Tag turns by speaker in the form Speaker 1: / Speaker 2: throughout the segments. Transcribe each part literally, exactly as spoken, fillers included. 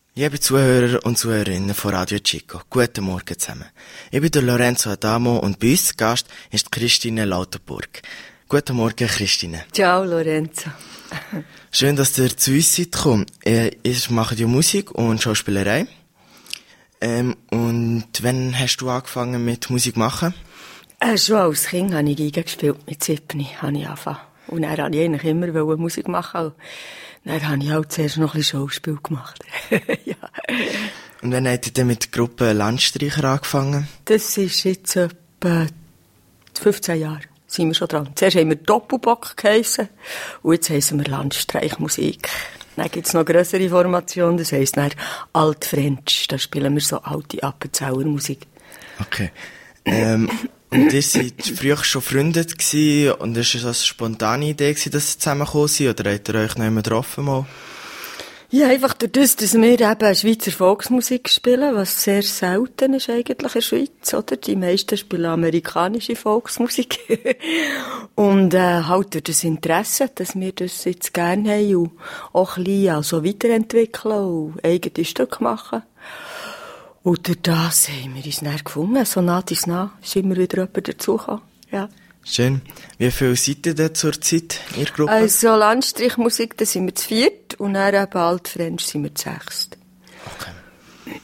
Speaker 1: Liebe Zuhörer und Zuhörerinnen von Radio Chico, guten Morgen zusammen. Ich bin der Lorenzo Adamo und bei uns zu Gast ist Christine Lauterburg. Guten Morgen, Christine.
Speaker 2: Ciao, Lorenzo.
Speaker 1: Schön, dass ihr zu uns seid gekommen. Ich mache ja Musik und Schauspielerei. Ähm, und wann hast du angefangen mit Musik machen?
Speaker 2: Äh, schon als Kind habe ich Geige gespielt, mit sieben habe ich angefangen. Und dann wollte ich eigentlich immer Musik machen. Dann habe ich auch zuerst noch ein bisschen Schauspiel gemacht. Ja.
Speaker 1: Und wann habt ihr denn mit der Gruppe Landstreicher angefangen?
Speaker 2: Das ist jetzt etwa fünfzehn Jahre. Sind wir schon dran. Zuerst haben wir Doppelbock geheissen und jetzt heissen wir Landstreichmusik. Dann gibt es noch grössere Formation, das heisst dann Altfrench. Da spielen wir so alte Appenzeller Musik.
Speaker 1: Okay. Ähm, und ihr seid früher schon befreundet gewesen und ist es eine spontane Idee gewesen, dass ihr zusammengekommen seid, oder habt ihr euch noch immer getroffen mal?
Speaker 2: Ja, einfach durch das, dass wir eben Schweizer Volksmusik spielen, was sehr selten ist eigentlich in der Schweiz, oder? Die meisten spielen amerikanische Volksmusik. Und äh, halt durch das Interesse, dass wir das jetzt gerne haben und auch ein bisschen also weiterentwickeln und eigene Stücke machen. Und durch das haben wir uns dann gefunden. So nah bis nah ist immer wieder jemand dazugekommen. Ja.
Speaker 1: Schön. Wie viele seid ihr denn zur Zeit in der Gruppe?
Speaker 2: Also Landstreichmusik, da sind wir zu viert und dann eben Altfrench sind wir zu sechst.
Speaker 1: Okay.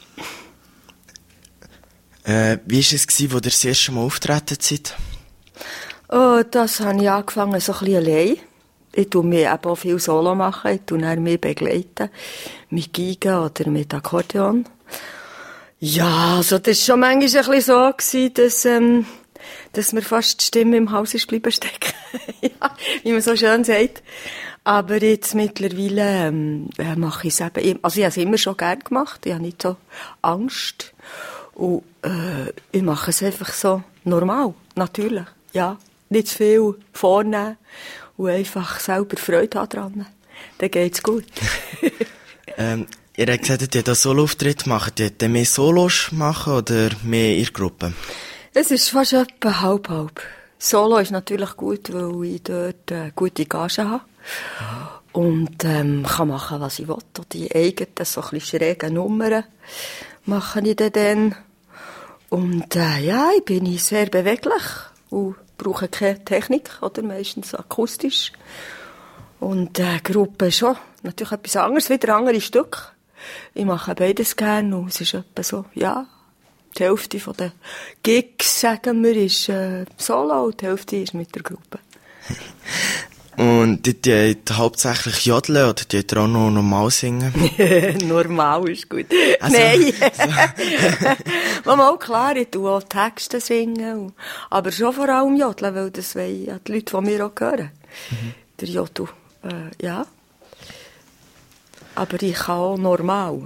Speaker 1: Äh, wie war es, als ihr das erste Mal auftreten seid?
Speaker 2: Oh, das habe ich angefangen so ein bisschen allein. Ich tue mir eben auch viel Solo machen. Ich tue dann mich begleiten. Mit Geige oder mit Akkordeon. Ja, also das war schon manchmal ein bisschen so gewesen, dass, ähm, dass mir fast die Stimme im Haus ist bleiben stecken. Ja, wie man so schön sagt. Aber jetzt mittlerweile ähm, mache ich es eben, also ich habe es immer schon gerne gemacht, ich habe nicht so Angst. Und äh, ich mache es einfach so normal, natürlich. Ja, nicht zu viel vornehmen und einfach selber Freude haben dran. Dann geht's gut.
Speaker 1: ähm, ihr habt gesagt, ihr habt einen Solo-Auftritt machen. Ihr mehr Solos machen oder mehr in der Gruppe?
Speaker 2: Es ist fast etwa halb-halb. Solo ist natürlich gut, weil ich dort äh, gute Gage habe. Und ähm, kann machen, was ich will. Und die eigenen, so ein bisschen schrägen Nummern mache ich dann. dann. Und äh, ja, ich bin sehr beweglich und brauche keine Technik, oder meistens akustisch. Und äh, Gruppe schon natürlich etwas anderes, wieder andere Stücke. Ich mache beides gerne und es ist etwa so, ja, die Hälfte von den Gigs, sagen wir, ist äh, Solo und die Hälfte ist mit der Gruppe.
Speaker 1: Und die, die, die hauptsächlich jodeln oder die auch noch normal singen?
Speaker 2: Normal ist gut.
Speaker 1: Also,
Speaker 2: Nein. So. Mal klar, ich tue auch Texte singen. Aber schon vor allem jodeln, weil das wollen ja die Leute von mir auch hören. Mhm. Der Jodel, äh, ja. Aber ich kann auch normal.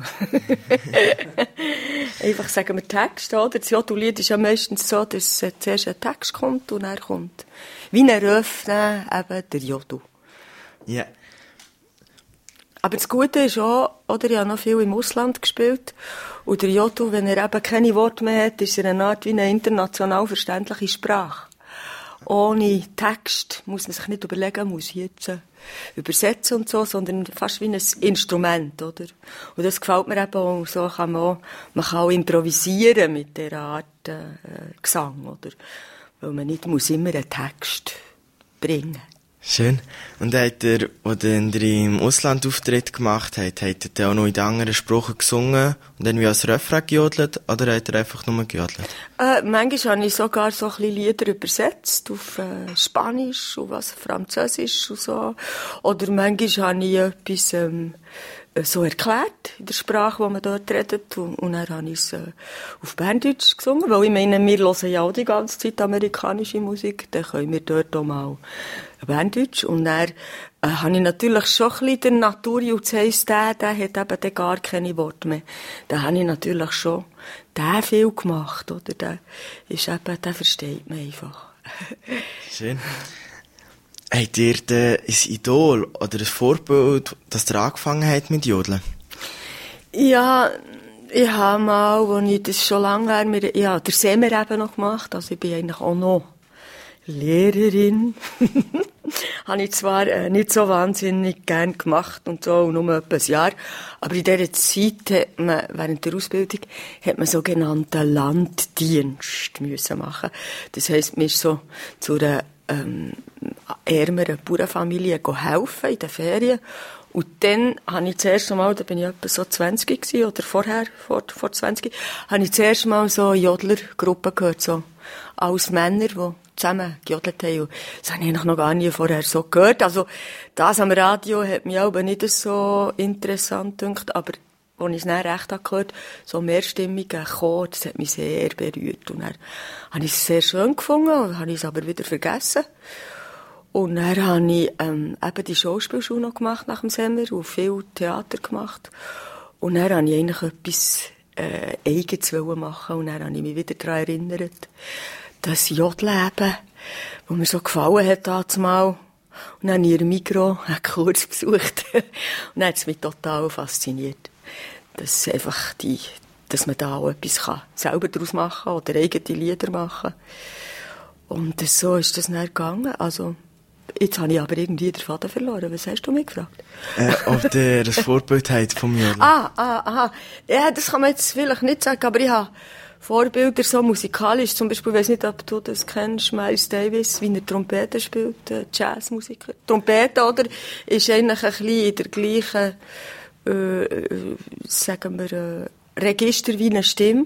Speaker 2: Einfach sagen wir Text, oder? Das Jodellied ist ja meistens so, dass zuerst ein Text kommt und dann kommt wie ein Refrain eben der Jodel.
Speaker 1: Ja. Yeah.
Speaker 2: Aber das Gute ist auch, oder, ich habe noch viel im Ausland gespielt. Und der Jodel, wenn er eben keine Worte mehr hat, ist er eine Art wie eine international verständliche Sprache. Ohne Text muss man sich nicht überlegen, muss ich jetzt äh, übersetzen und so, sondern fast wie ein Instrument, oder? Und das gefällt mir eben auch. So kann man auch, man kann auch improvisieren mit dieser Art äh, Gesang, oder? Weil man nicht muss immer einen Text bringen.
Speaker 1: Schön. Und habt ihr, als ihr im Ausland Auftritt gemacht habt, habt ihr auch noch in den anderen Sprachen gesungen und dann wie als Refrain gejodelt, oder habt ihr einfach nur gejodelt?
Speaker 2: Äh, manchmal habe ich sogar so ein bisschen Lieder übersetzt auf äh, Spanisch und was, Französisch und so. Oder manchmal habe ich etwas ähm, so erklärt in der Sprache, die man dort redet. Und, und dann habe ich es äh, auf Berndeutsch gesungen, weil ich meine, wir hören ja auch die ganze Zeit amerikanische Musik, dann können wir dort auch mal Berndeutsch. Und dann äh, habe ich natürlich schon ein bisschen der Natur, und das heisst, der, der hat eben dann gar keine Worte mehr. Da habe ich natürlich schon den viel gemacht, oder? Der ist eben, der versteht man einfach.
Speaker 1: Schön. Habt ihr denn ein Idol oder ein Vorbild, das ihr angefangen habt mit Jodeln?
Speaker 2: Ja, ich habe mal, als ich das schon lange her, ich habe den Semmer eben noch gemacht, also ich bin eigentlich auch noch Lehrerin. Habe ich zwar äh, nicht so wahnsinnig gern gemacht und so, nur etwa ein Jahr, aber in dieser Zeit hat man, während der Ausbildung, hat man sogenannten Landdienst müssen machen. Das heisst, man ist so zu einer ähm, ärmeren Bauernfamilie helfen in den Ferien. Und dann habe ich das erste Mal, da bin ich etwa so zwanzig gewesen, oder vorher, vor, vor zwanzig, habe ich das erste Mal so Jodlergruppen gehört, so als Männer, die zusammen gejodelt haben. Und das habe ich eigentlich noch gar nie vorher so gehört. Also, das am Radio hat mich auch nicht so interessant gedacht, aber als ich es dann recht habe gehört, so mehrstimmiger Chor, das hat mich sehr berührt. Und dann habe ich es sehr schön gefunden, und dann habe ich es aber wieder vergessen. Und dann habe ich ähm, eben die Schauspielschule noch gemacht nach dem Semester und viel Theater gemacht. Und dann habe ich eigentlich etwas äh, Eigenes machen und dann habe ich mich wieder daran erinnert, das Jodeln eben, das mir so gefallen hat damals. Und dann habe ich ihr Mikro einen Kurs besucht. Und dann hat es mich total fasziniert. Dass einfach die, dass man da auch etwas kann, selber daraus machen kann oder eigene Lieder machen. Und so ist das dann gegangen. Also, jetzt habe ich aber irgendwie den Faden verloren. Was hast du mich gefragt?
Speaker 1: Äh, ob der das Vorbild hat vom Jodeln.
Speaker 2: Ah, ah, aha. Ja, das kann man jetzt vielleicht nicht sagen, aber ich habe Vorbilder so musikalisch. Zum Beispiel, ich weiss nicht, ob du das kennst, Miles Davis, wie er Trompete spielt, äh, Jazzmusiker. Trompete, oder? Ist eigentlich ein bisschen in der gleichen, äh, sagen wir, äh, Register wie eine Stimme. Mhm.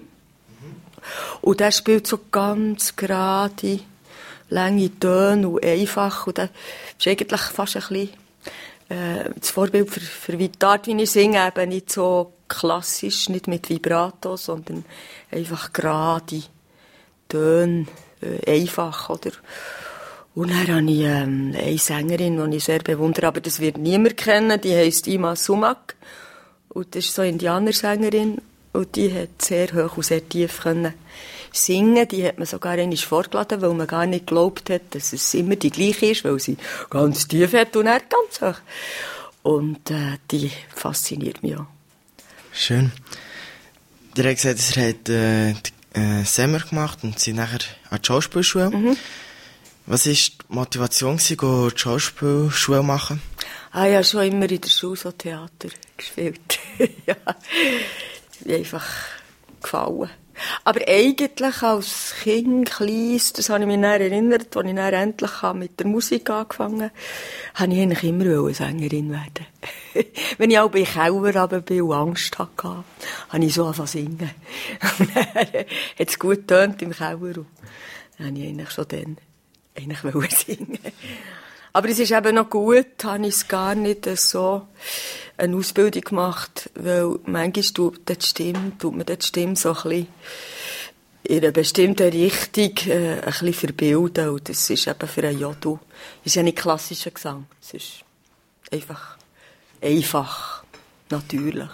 Speaker 2: Und der spielt so ganz gerade, lange Töne und einfach. Und das ist eigentlich fast ein bisschen äh, das Vorbild für, für wie die Art, wie ich singe, eben nicht so klassisch, nicht mit Vibrato, sondern einfach gerade Töne, äh, einfach, oder? Und dann habe ich ähm, eine Sängerin, die ich sehr bewundere, aber das wird niemand kennen, die heisst Ima Sumac. Und das ist so eine Indianersängerin, und die hat sehr hoch und sehr tief können singen. Die hat man sogar einmal vorgeladen, weil man gar nicht geglaubt hat, dass es immer die gleiche ist, weil sie ganz tief hat und er ganz hoch. Und äh, die fasziniert mich auch.
Speaker 1: Schön. Der hat gesagt, er hat äh, die, äh, Semmer gemacht und sie nachher an die Schauspielschule. Mhm. Was war die Motivation, die Schauspielschule zu machen?
Speaker 2: Ah ja, schon immer in der Schule so Theater gespielt. Ja, mir einfach gefallen. Aber eigentlich als Kind, kleines, das habe ich mich dann erinnert, als ich dann endlich mit der Musik angefangen habe, wollte ich eigentlich immer Sängerin werden. Wenn ich auch bei Keller runter bin und Angst hatte, habe ich so angefangen zu singen. Und dann hat es gut getönt im Keller. Und dann wollte ich eigentlich schon dann eigentlich singen. Aber es ist eben noch gut, habe ich es gar nicht so eine Ausbildung gemacht, weil manchmal tut die Stimme, tut man die Stimme so ein bisschen in einer bestimmten Richtung äh, ein bisschen verbilden. Und das ist eben für einen Jodel, ist ja nicht klassischer Gesang. Es ist einfach, einfach, natürlich.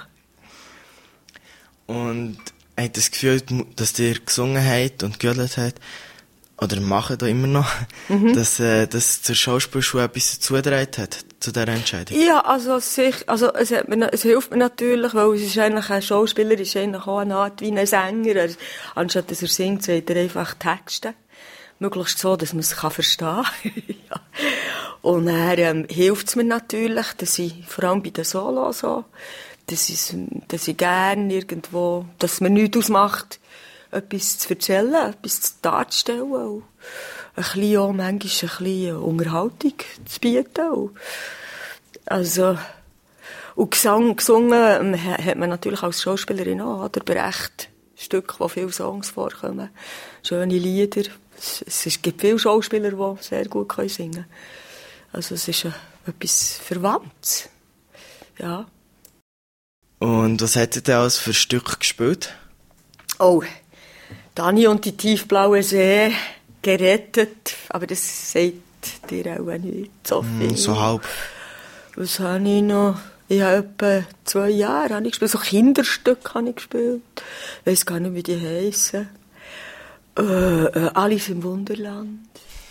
Speaker 1: Und habt das Gefühl, dass ihr gesungen habt und gejodelt habt, oder machen da immer noch, mhm. dass äh, das zur Schauspielschule etwas dazugetragen hat, zu dieser Entscheidung?
Speaker 2: Ja, also, sich, also es, hat mir, es hilft mir natürlich, weil es ist eigentlich, ein Schauspieler ist eigentlich auch eine Art wie ein Sänger. Er, anstatt dass er singt, sagt er einfach Texte. Möglichst so, dass man es verstehen kann. Ja. Und dann ähm, hilft es mir natürlich, dass ich, vor allem bei den Solo so, dass ich, dass ich gerne irgendwo, dass mir nichts ausmacht, etwas zu erzählen, etwas darzustellen und ein bisschen auch, manchmal ein bisschen Unterhaltung zu bieten. Und also, und Gesang, gesungen hat man natürlich als Schauspielerin auch, oder? Berecht Stücke, wo viele Songs vorkommen. Schöne Lieder. Es, es gibt viele Schauspieler, die sehr gut singen können. Also es ist äh, etwas Verwandtes. Ja.
Speaker 1: Und was hat ihr denn alles für Stücke gespielt?
Speaker 2: Oh, Dani und die tiefblaue See, gerettet, aber das sagt dir auch nicht so viel.
Speaker 1: Mm, so halb.
Speaker 2: Was habe ich noch? Ich habe etwa zwei Jahre habe ich gespielt. So Kinderstücke habe ich gespielt. Ich weiss gar nicht, wie die heissen. Äh, äh, Alice im Wunderland.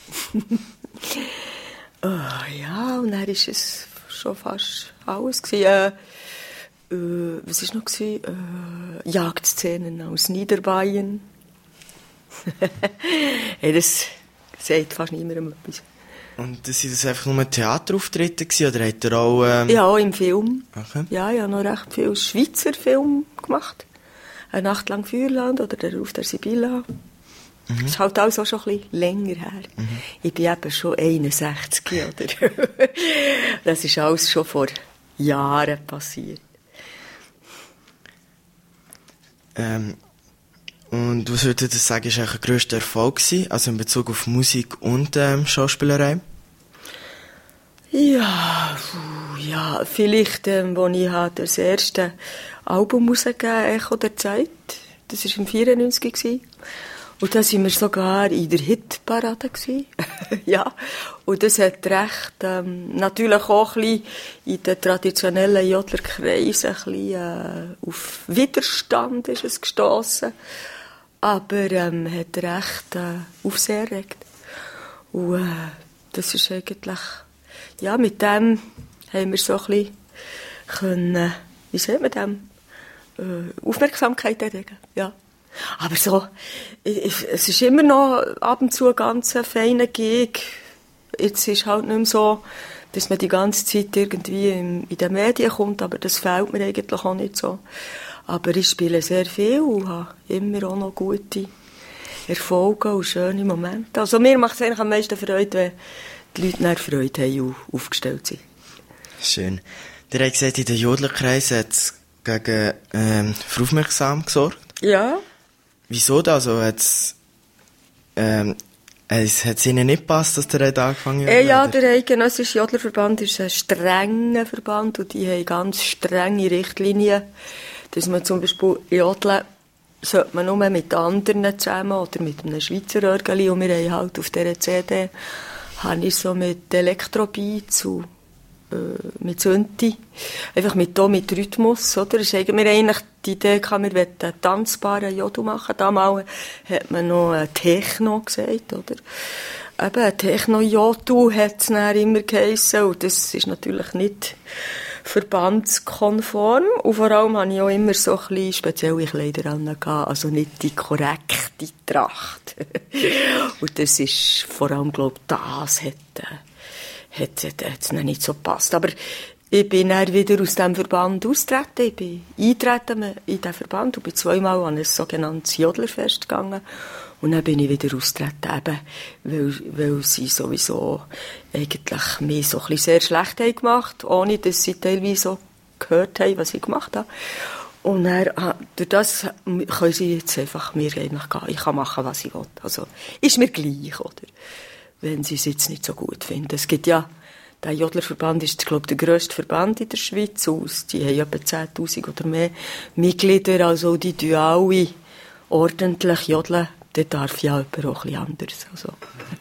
Speaker 2: äh, ja, und dann war es schon fast alles gewesen. Äh, äh, was war noch gewesen? Äh, Jagdszenen aus Niederbayern. Hey, das sagt fast niemandem etwas.
Speaker 1: Und sind das einfach nur Theaterauftritte gewesen, oder habt ihr auch... Ähm...
Speaker 2: Ja, auch im Film.
Speaker 1: Okay.
Speaker 2: Ja, ich habe noch recht viel Schweizer Film gemacht. Eine Nacht lang Feuerland oder der Ruf der Sibylla. Mhm. Das ist halt alles auch schon ein bisschen länger her. Mhm. Ich bin eben schon einundsechzig, oder? Das ist alles schon vor Jahren passiert.
Speaker 1: Ähm, und was würdet ihr sagen, ist eigentlich der grösste Erfolg gewesen, also in Bezug auf Musik und ähm, Schauspielerei?
Speaker 2: Ja, ja, vielleicht, ähm, als ich halt das erste Album rausgegeben habe, «Echo der Zeit», das war im vierundneunzig. Und da waren wir sogar in der Hitparade. Ja, und das hat recht, ähm, natürlich auch ein bisschen in den traditionellen Jodlerkreisen ein bisschen, äh, auf Widerstand ist es gestossen. Aber ähm, hat recht äh, Aufsehen erregt. Und äh, das ist eigentlich, ja, mit dem haben wir so ein bisschen können, wie sagt man dem, äh, Aufmerksamkeit erregen, ja. Aber so, ich, ich, es ist immer noch ab und zu ein ganz feiner Gig. Jetzt ist halt nicht mehr so, dass man die ganze Zeit irgendwie in, in den Medien kommt, aber das fehlt mir eigentlich auch nicht so. Aber ich spiele sehr viel und habe immer auch noch gute Erfolge und schöne Momente. Also mir macht es eigentlich am meisten Freude, wenn die Leute nach Freude haben und aufgestellt sind.
Speaker 1: Schön. Der hat gesagt, in den Jodlerkreisen hat es gegen ähm, für Aufmerksamkeit gesorgt.
Speaker 2: Ja.
Speaker 1: Wieso das? Also hat's, ähm, es hat ihnen nicht gepasst, dass der hat angefangen hat?
Speaker 2: Äh, ja, der Eidgenössische Jodlerverband ist ein strenger Verband und die haben ganz strenge Richtlinien, dass man zum Beispiel jodeln sollte man nur mit anderen zusammen oder mit einem Schweizer Orgeli, und wir haben halt auf dieser C D habe ich so mit Elektrobeats und äh, mit Synthi, einfach mit, hier, mit Rhythmus, oder? Das haben wir eigentlich die Idee gehabt, wir wollten einen tanzbaren Jodel machen. Damals hat man noch Techno gesagt, oder? Eben, ein Techno-Jodel hat es dann immer geheissen, und das ist natürlich nicht verbandskonform. Und vor allem hatte ich auch immer so ein bisschen spezielle Kleider an, also nicht die korrekte Tracht. Und das ist vor allem, glaube ich, das hat, äh, hat, hat, hat es nicht so gepasst. Aber ich bin dann wieder aus diesem Verband austreten. Ich bin eingetreten in diesen Verband und bin zweimal an ein sogenanntes Jodlerfest gegangen. Und dann bin ich wieder austreten, eben, weil, weil sie sowieso eigentlich mich so ein bisschen sehr schlecht haben gemacht, ohne dass sie teilweise so gehört haben, was ich gemacht habe. Und dann, durch das können sie jetzt einfach mir eigentlich gehen. Ich kann machen, was ich will. Also, ist mir gleich, oder? Wenn sie es jetzt nicht so gut finden. Es gibt ja, der Jodlerverband ist, glaube ich, der grösste Verband in der Schweiz. Die haben etwa zehntausend oder mehr Mitglieder, also die tun alle ordentlich jodeln. Dann darf ja jemand auch etwas anderes. Also.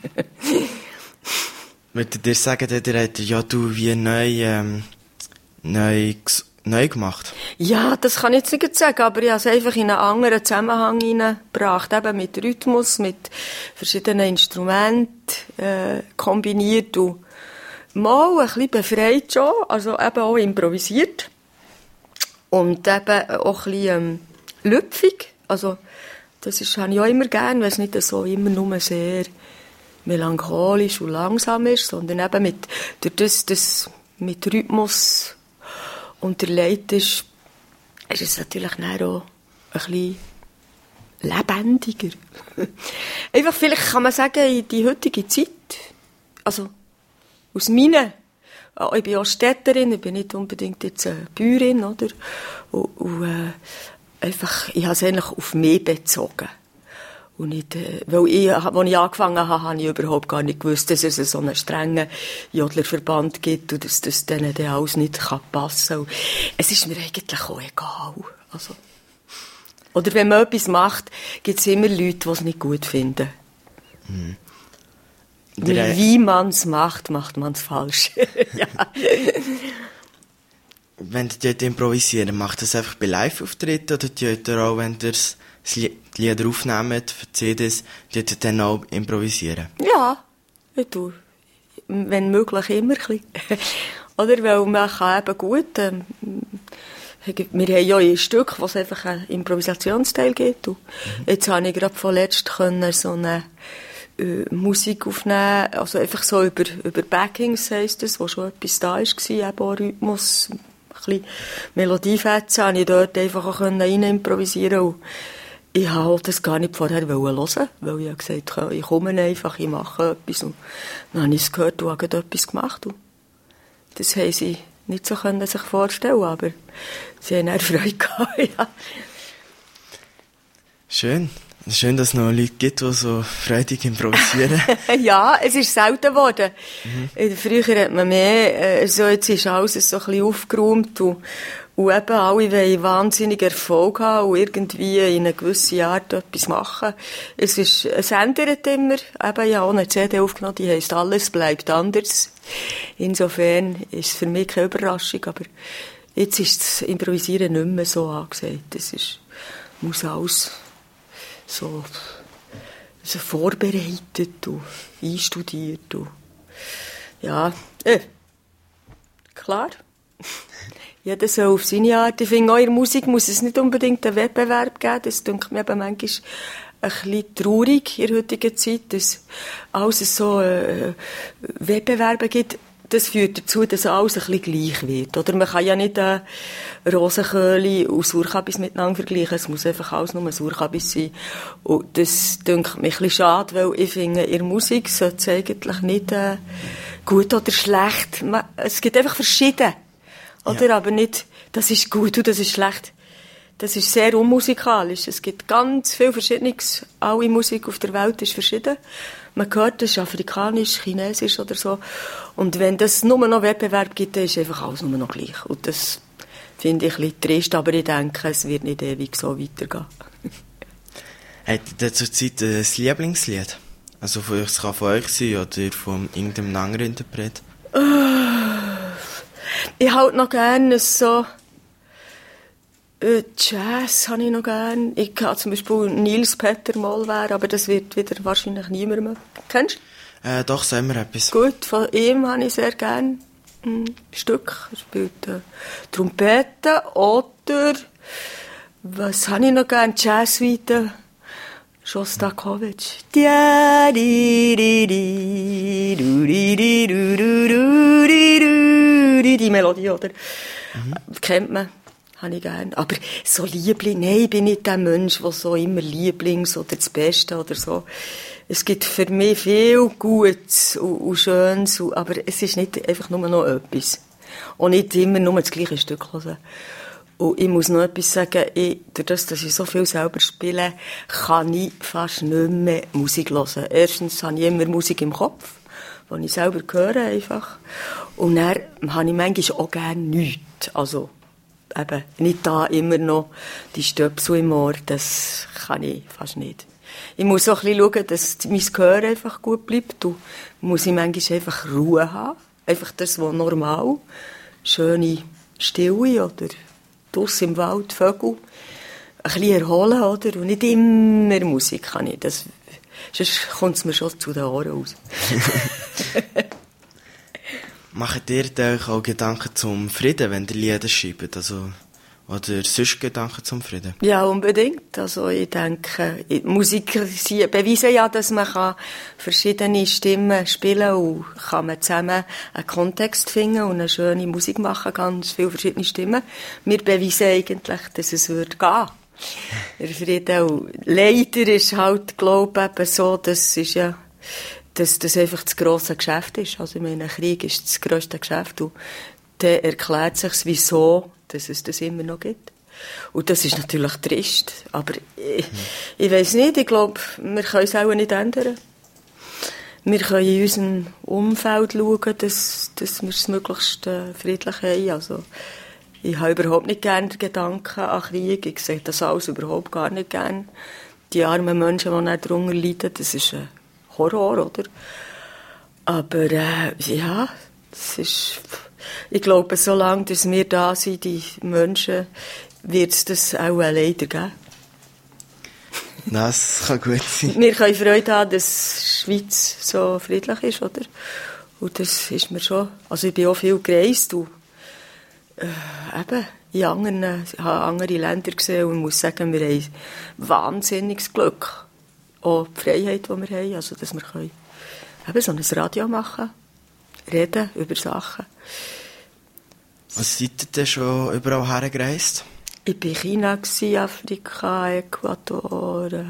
Speaker 1: Würdet ihr sagen, der hat ja du wie neu, ähm, neu, neu gemacht?
Speaker 2: Ja, das kann ich jetzt nicht sagen, aber ich habe es einfach in einen anderen Zusammenhang hineingebracht. Eben mit Rhythmus, mit verschiedenen Instrumenten äh, kombiniert und mal ein bisschen befreit schon, also eben auch improvisiert. Und eben auch ein bisschen ähm, lüpfig, also das ist, habe ich auch immer gern, weil es nicht so immer nur sehr melancholisch und langsam ist, sondern eben mit, durch das, das mit Rhythmus unterlegt ist, ist es natürlich dann auch ein bisschen lebendiger. Einfach vielleicht kann man sagen, in die heutige Zeit, also aus meinen, ich bin auch Städterin, ich bin nicht unbedingt jetzt eine Bäuerin, oder? Und, und äh, einfach, ich habe es eigentlich auf mich bezogen. Und nicht, äh, weil ich, als ich angefangen habe, habe ich überhaupt gar nicht gewusst, dass es so einen strengen Jodlerverband gibt und dass das denen dann alles nicht passen kann. Es ist mir eigentlich auch egal. Also. Oder wenn man etwas macht, gibt es immer Leute, die es nicht gut finden. Hm. Wie man es macht, macht man es falsch. Ja.
Speaker 1: Wenn ihr dort improvisiert, macht das einfach bei Live-Auftritten oder tut ihr auch, wenn ihr die Lieder aufnehmt für C Ds, tut ihr dann auch improvisieren?
Speaker 2: Ja, ich tue. Wenn möglich immer ein bisschen. Oder, weil man kann eben gut, ähm, wir haben ja ein Stück, wo es einfach einen Improvisationsteil gibt. Und mhm. Jetzt habe ich gerade vorletzt können so eine äh, Musik aufnehmen, also einfach so über, über Backings heisst das, wo schon etwas da war, eben auch Rhythmus, ein bisschen Melodiefetzen, habe ich dort einfach auch rein improvisieren und ich wollte das gar nicht vorher hören, weil ich gesagt habe, ich komme einfach, ich mache etwas und dann habe ich es gehört und habe etwas gemacht und das haben sie nicht so können sich vorstellen, aber sie haben auch Freude gehabt, ja.
Speaker 1: Schön. Schön, dass es noch Leute gibt, die so freudig improvisieren.
Speaker 2: Ja, es ist selten geworden. Mhm. Früher hat man mehr, äh, so jetzt ist alles so ein bisschen aufgeräumt und, und eben alle wollen wahnsinnig Erfolg haben und irgendwie in einer gewissen Art etwas machen. Es ist, es ändert immer. Eben, ja, auch eine C D aufgenommen, die heisst «Alles bleibt anders». Insofern ist es für mich keine Überraschung, aber jetzt ist das Improvisieren nicht mehr so angesagt. Es ist, muss alles so, so vorbereitet und einstudiert und ja, äh, klar. Jeder soll auf seine Art. Ich finde, auch in der Musik muss es nicht unbedingt einen Wettbewerb geben. Das denke mir eben manchmal ein bisschen traurig in der heutigen Zeit, dass alles so äh, Wettbewerbe gibt. Das führt dazu, dass alles ein bisschen gleich wird. Oder man kann ja nicht äh, Rosenköhli und Sauerkabis miteinander vergleichen. Es muss einfach alles nur Sauerkabis sein. Und das denke mir ein bisschen schade, weil ich finde, in der Musik sollte es eigentlich nicht äh, gut oder schlecht. Man, es gibt einfach verschiedene. Oder? Ja. Aber nicht, das ist gut und das ist schlecht. Das ist sehr unmusikalisch. Es gibt ganz viel Verschiedenes. Alle Musik auf der Welt ist verschieden. Man hört, das ist afrikanisch, chinesisch oder so. Und wenn es nur noch Wettbewerb gibt, dann ist einfach alles nur noch gleich. Und das finde ich ein bisschen trist, aber ich denke, es wird nicht ewig so weitergehen.
Speaker 1: Habt ihr zurzeit ein Lieblingslied? Also von euch, es kann von euch sein oder von irgendeinem anderen Interpret?
Speaker 2: Ich halt noch gerne so äh, Jazz habe ich noch gerne. Ich habe zum Beispiel Niels Peter Mollwehr, aber das wird wieder wahrscheinlich niemand mehr. Kennst
Speaker 1: du? Äh, doch, sagen wir etwas.
Speaker 2: Gut, von ihm habe ich sehr gerne ein Stück. Er spielt äh, Trompete oder was habe ich noch gerne? Jazzweite. Schostakowitsch. Die Melodie, oder? Mhm. Kennt man. Habe ich gerne. Aber so Liebling, nein, ich bin nicht der Mensch, der so immer Lieblings oder das Beste oder so. Es gibt für mich viel Gutes und, und Schönes, und, aber es ist nicht einfach nur noch etwas. Und nicht immer nur das gleiche Stück hören. Und ich muss noch etwas sagen, ich, dadurch, dass ich so viel selber spiele, kann ich fast nicht mehr Musik hören. Erstens habe ich immer Musik im Kopf, die ich selber höre einfach. Und dann habe ich manchmal auch gerne nichts. Also, eben, nicht da immer noch die Stöpsel im Ohr, das kann ich fast nicht. Ich muss auch ein bisschen schauen, dass mein Gehör einfach gut bleibt. Und muss ich manchmal einfach Ruhe haben. Einfach das, was normal, schöne Stille oder draussen im Wald, Vögel, ein bisschen erholen, oder? Und nicht immer Musik kann ich. Das, sonst kommt es mir schon zu den Ohren raus.
Speaker 1: Macht ihr euch auch Gedanken zum Frieden, wenn ihr Lieder schreibt? Also, oder sonst Gedanken zum Frieden?
Speaker 2: Ja, unbedingt. Also, ich denke, Musiker beweisen ja, dass man kann verschiedene Stimmen spielen kann und kann man zusammen einen Kontext finden und eine schöne Musik machen, ganz viele verschiedene Stimmen. Wir beweisen eigentlich, dass es wird gehen. Der Frieden. Und leider ist halt, glaube ich, so, das ist ja, dass das einfach das grosse Geschäft ist. Also, ich meine, Krieg ist das grösste Geschäft und dann erklärt sich wieso, dass es das immer noch gibt. Und das ist natürlich trist. Aber ich, ich weiss nicht, ich glaube, wir können es auch nicht ändern. Wir können in unserem Umfeld schauen, dass, dass wir es möglichst äh, friedlich haben. Also, ich habe überhaupt nicht gerne Gedanken an Krieg. Ich sehe das alles überhaupt gar nicht gerne. Die armen Menschen, die nicht darunter leiden, das ist ein Horror, oder? Aber äh, ja, es ist... Ich glaube, solange dass wir da sind, die Menschen, wird es das auch leider geben.
Speaker 1: Das kann gut sein.
Speaker 2: Wir können Freude haben, dass die Schweiz so friedlich ist, oder? Und das ist mir schon... Also ich bin auch viel gereist und äh, eben in anderen, ich habe andere Länder gesehen und muss sagen, wir haben wahnsinniges Glück. auch die Freiheit, die wir haben, also dass wir können eben so ein Radio machen, reden über Sachen.
Speaker 1: Was seid ihr denn schon überall hergereist?
Speaker 2: Ich war in China, Afrika, Äquator, äh,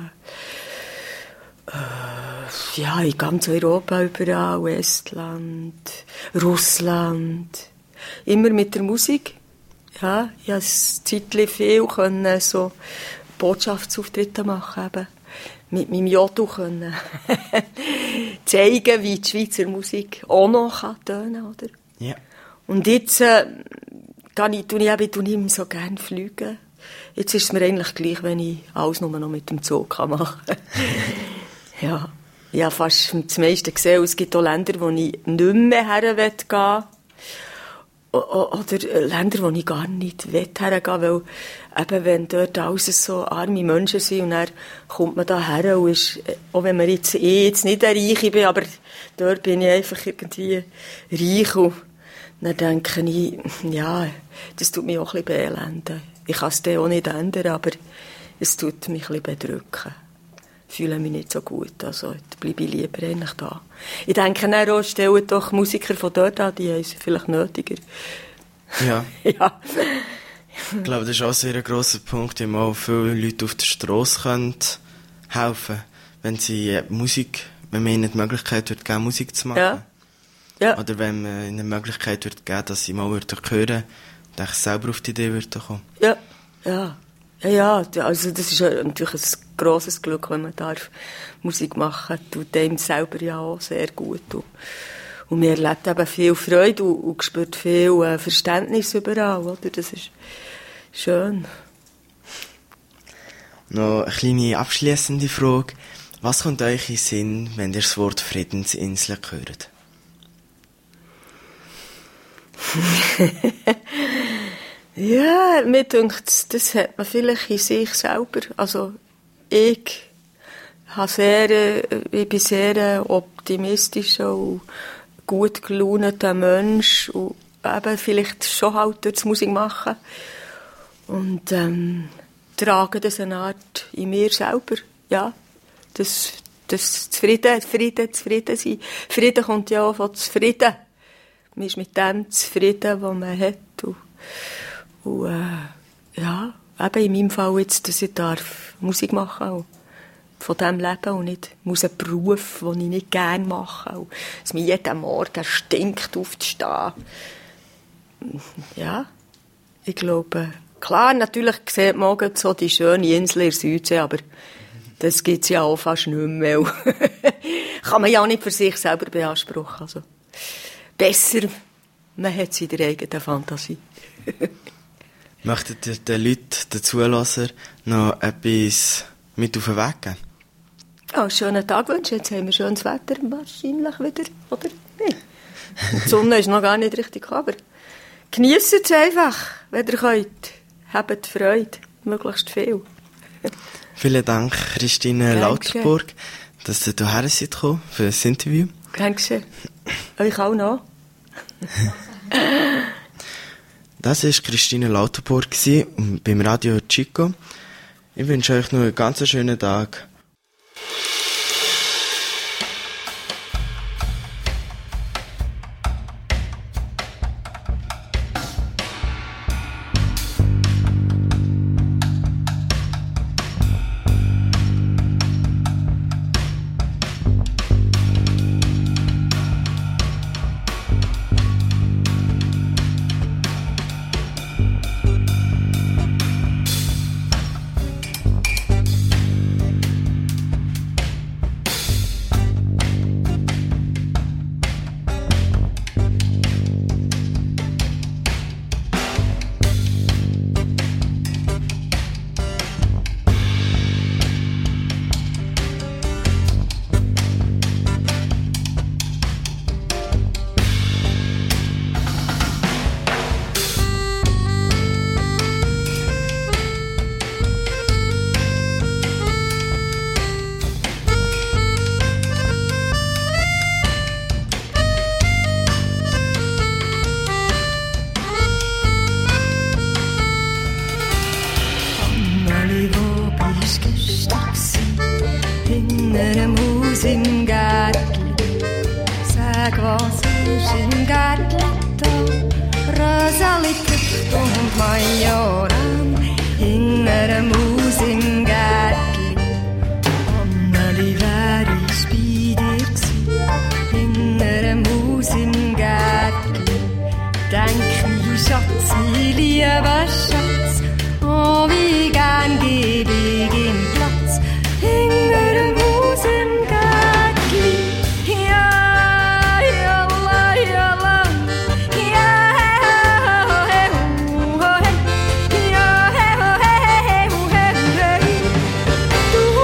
Speaker 2: ja, in ganz Europa überall, Estland, Russland. Immer mit der Musik. Ja, ich konnte ein Zeitchen viel können, so Botschaftsauftritte machen. Eben. Mit meinem Jodu können zeigen, wie die Schweizer Musik auch noch tönen kann. Oder?
Speaker 1: Ja.
Speaker 2: Und jetzt äh, kann ich, tue ich, eben, tue ich immer so gerne fliegen. Jetzt ist es mir eigentlich gleich, wenn ich alles nur noch mit dem Zug machen kann. Ja, ich habe fast das meiste gesehen. Es gibt auch Länder, wo ich nicht mehr her gehen will. Oder Länder, wo ich gar nicht hergehen will. Weil eben, wenn dort alles so arme Menschen sind und dann kommt man da her und ist, auch wenn man jetzt, ich jetzt nicht der Reiche bin, aber dort bin ich einfach irgendwie reich und dann denke ich, ja, das tut mich auch ein bisschen beelenden. Ich kann es dann auch nicht ändern, aber es tut mich ein bisschen bedrücken. Ich fühle mich nicht so gut, also bleibe ich lieber eigentlich da. Ich denke dann auch, stellen doch Musiker von dort an, die haben es vielleicht nötiger.
Speaker 1: Ja.
Speaker 2: Ja.
Speaker 1: Ich glaube, das ist auch ein sehr grosser Punkt, wie man auch viele Leute auf der Strasse helfen können, wenn sie Musik, wenn man ihnen die Möglichkeit wird geben, Musik zu machen.
Speaker 2: Ja. Ja.
Speaker 1: Oder wenn man ihnen die Möglichkeit wird geben, dass sie mal hören würden und selber auf die Idee würden kommen.
Speaker 2: Ja, ja. Ja, ja, also das ist natürlich ein grosses Glück, wenn man darf Musik machen darf. Tut einem selber ja auch sehr gut. Und, und man erlebt eben viel Freude und, und spürt viel äh, Verständnis überall. Oder? Das ist schön.
Speaker 1: Noch eine kleine abschliessende Frage. Was kommt euch in den Sinn, wenn ihr das Wort Friedensinsel hört?
Speaker 2: Ja, mir denkt, das hat man vielleicht in sich selber. Also, ich, habe sehr, ich bin sehr ein optimistischer und gut gelaunter Mensch und eben vielleicht schon halt durch das Musik machen. Und, ähm, trage das eine Art in mir selber, ja. Das, das zufrieden, zufrieden, zufrieden sein. Frieden kommt ja auch von zufrieden. Man ist mit dem zufrieden, was man hat. Und, Und, äh, ja, eben in meinem Fall jetzt, dass ich darf Musik machen und von dem leben und nicht muss einen Beruf, den ich nicht gerne mache. Und dass mir jeden Morgen stinkt aufzustehen. Ja, ich glaube, klar, natürlich sieht man morgen so die schöne Insel in der Südsee, aber das gibt es ja auch fast nicht mehr. Kann man ja auch nicht für sich selber beanspruchen. Also, besser, man hat es in der eigenen Fantasie.
Speaker 1: Möchtet ihr den Leuten, den Zuhörern, noch etwas mit auf den Weg geben?
Speaker 2: Ja, einen schönen Tag wünschen. Jetzt haben wir schönes Wetter wahrscheinlich wieder, oder? Nee. Die Sonne ist noch gar nicht richtig gekommen, aber genießt es einfach, wenn ihr könnt. Habt Freude, möglichst viel.
Speaker 1: Vielen Dank, Christine
Speaker 2: Danke.
Speaker 1: Lauterburg, dass ihr hierher seid gekommen für das Interview.
Speaker 2: Dankeschön. Euch auch noch.
Speaker 1: Das war Christine Lauterburg beim Radio Chico. Ich wünsche euch noch einen ganz schönen Tag.
Speaker 2: einem Haus im Gärtli. Sag, was ist im Gärtli da? Röseli, Früchte und Majoran. In einem Haus im Gärtli. Anneli, wer ist bei dir gsi? In einem Haus im Gärtli. Denk ich, Schatz, mein lieber Schatz. Oh, wie gern geb ich ihm Platz. Hinter dem Haus im Gärtli. Ja, ja, la, ja, la. Ja, he, ho, he, he. Ja, he, ho, he, ho, he, he. Du,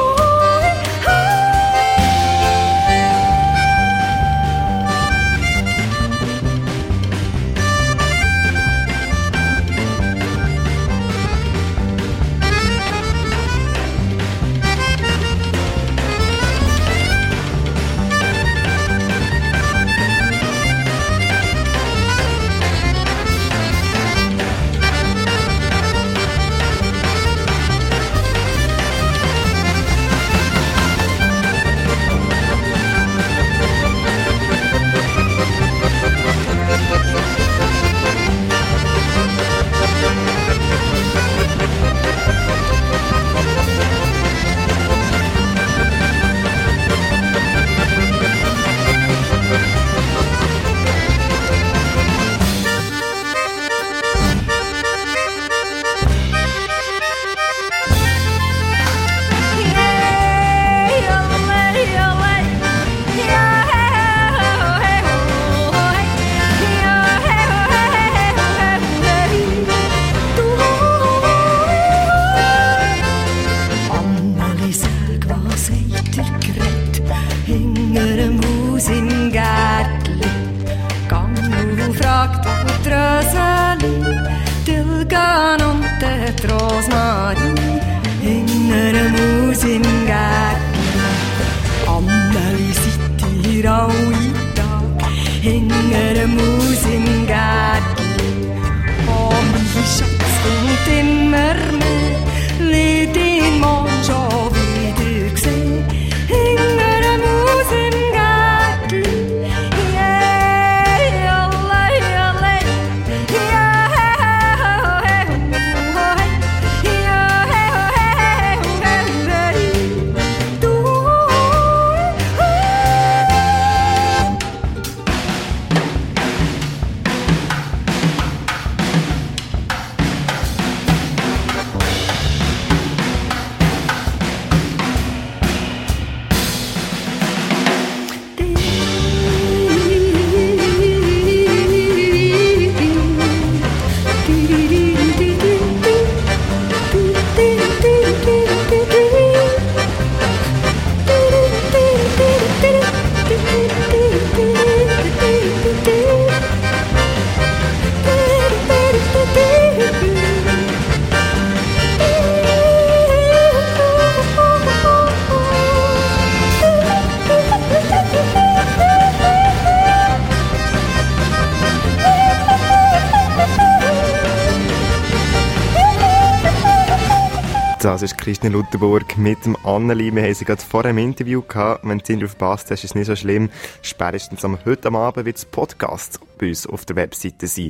Speaker 3: Das ist Christine Luttenburg mit dem Anneli. Wir haben sie gerade vor einem Interview gehabt. Wenn du darauf passt, ist es nicht so schlimm. Spätestens am heute Abend wird das Podcast bei uns auf der Webseite sein.